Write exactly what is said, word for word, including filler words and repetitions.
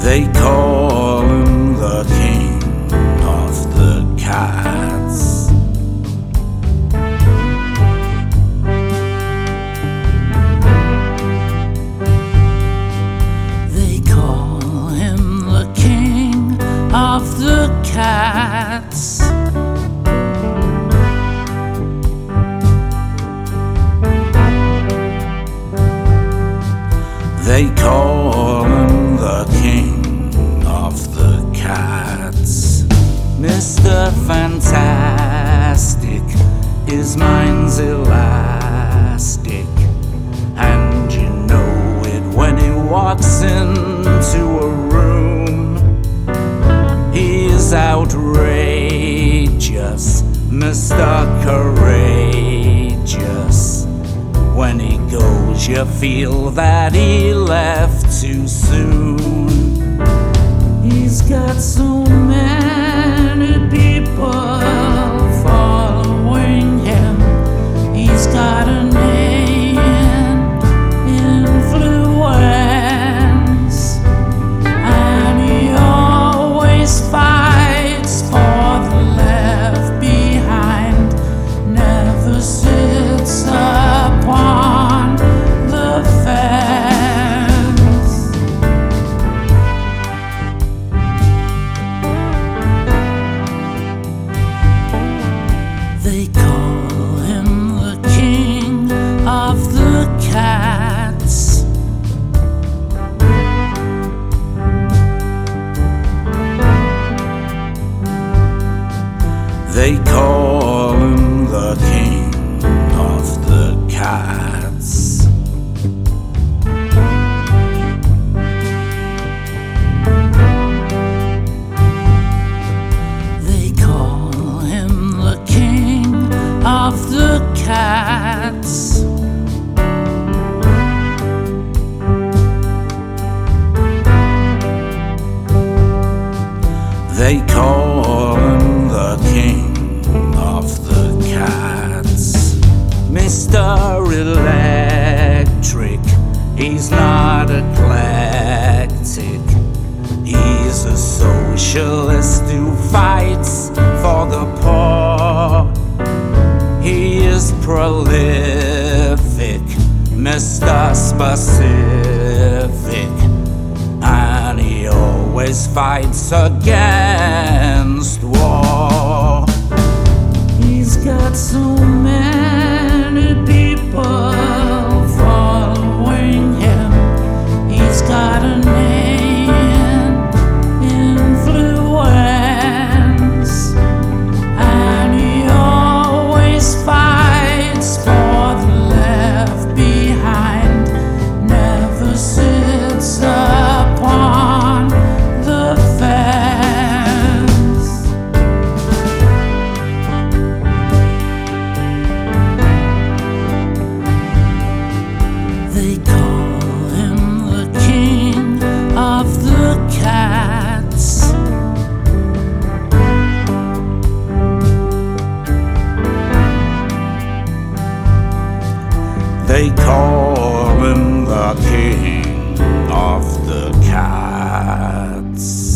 They call him the king of the cats. They call him the king of the cats. They call him the king of the cats. Mister Fantastic, his mind's elastic, and you know it when he walks into a room. He's outrageous, Mister Courageous. When he goes, you feel that he left too soon. He's got so many people following him. He's got a name and influence, and he always fights for the left behind, never sits upon the fence. They call him the king of the cats. They call him the king of the cats. They call him the king of the cats. They call him the king of the cats. Mister Electric, he's not eclectic. He's a socialist who fights for the poor. He is prolific, Mister Specific, and he always fights against war. He's got so many people following him. He's got a name and influence, and he always fights for the left behind, never sits upon the fence. They call him the king of the cats. They call him the king of the cats.